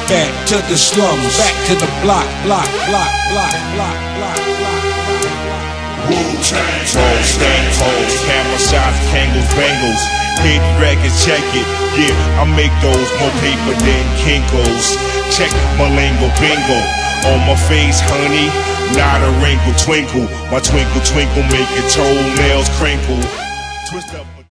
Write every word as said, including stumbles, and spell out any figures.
back to the slums, back to the block, block, block, block, block, block, block. Wu-Tang, roll, stank holes, camera shots, Kangles, bangles, hit records, check it. Yeah, I make those more paper than Kinko's. Check Malengo bingo on my face, honey. Not a wrinkle, twinkle. My twinkle, twinkle, make your toenails crinkle. Twist up.